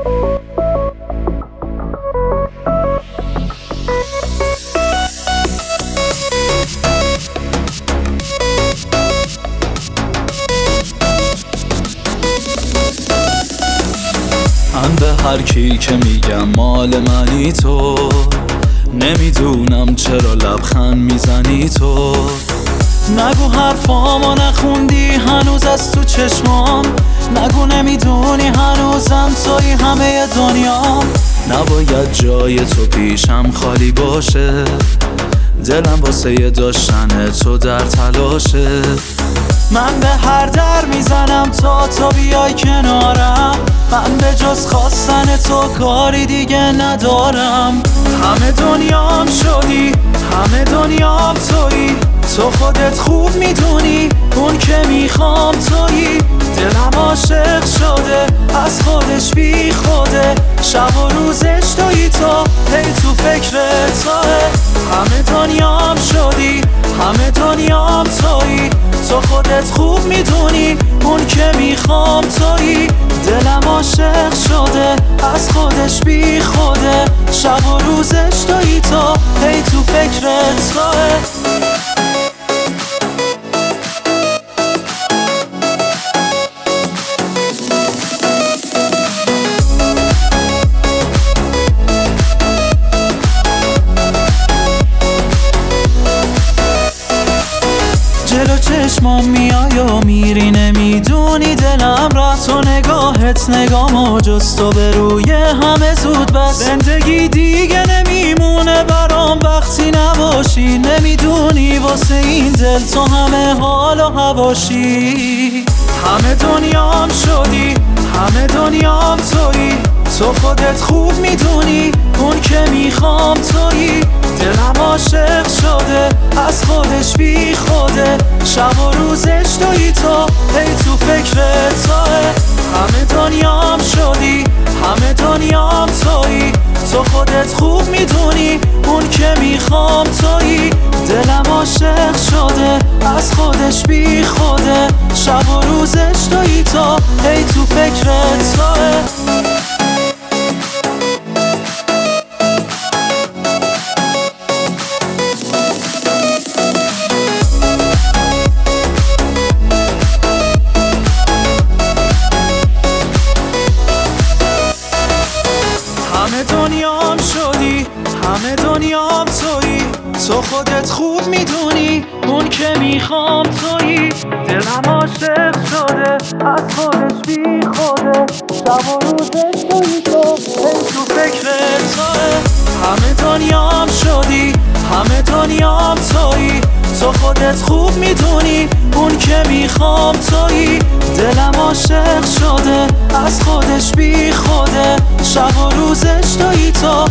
من به هر کی که میگم مال منی تو، نمیدونم چرا لبخند میزنی تو. نگو حرفامو نخوندی هنوز از تو چشمام، نگو نمیدونی هنوزم توی همه دنیام. نباید جای تو پیشم خالی باشه، دلم واسه داشتن تو در تلاشه. من به هر در میزنم تا تو بیای کنارم، من به جز خواستن تو کاری دیگه ندارم. همه دنیام شدی، همه دنیام تویی، تو خودت خوب میدونی اون که میخوام تویی. دلم عاشق شده از خودش بی خوده، شب و روزش تویی تو، هی تو فکر توه. همه دنیام شدی، همه دنیام تویی، تو خودت خوب میدونی اون که میخوام تویی. دلم عاشق شده از خودش بی خوده، شب و روزش تویی تو، هی تو فکر توه. جلو چشمام میای و میری، نمیدونی دلم رفت و نگاهت نگامو جز تو به روی همه زود بس. زندگی دیگه نمیمونه برام وقتی نباشی، نمیدونی واسه این دل تو همه حال و هواشی. همه دنیام شدی، همه دنیام تویی، تو خودت خوب میدونی اون که میخوام تویی. دلم عاشق شده از خودش بی خوده، شب و روزش تویی تو، هی تو فکر توه. همه دنیام شدی، همه دنیام تویی، تو خودت خوب میدونی اون که میخوام تویی. دلم عاشق شده از خودش بی خوده، شب و روزش تویی تو، هی تو فکر توه. همه دنیام شدی، همه دنیام تویی، تو خودت خوب میدونی اون که میخوام تویی. دلم عاشق شده از خودش بی خوده، شب و روزش تویی تو، هی تو فکر توه. همه دنیام شدی، همه دنیام تویی، تو خودت خوب میدونی اون که میخوام تویی. دلم عاشق شده از خودش بی خوده، شب و روزش تویی تو،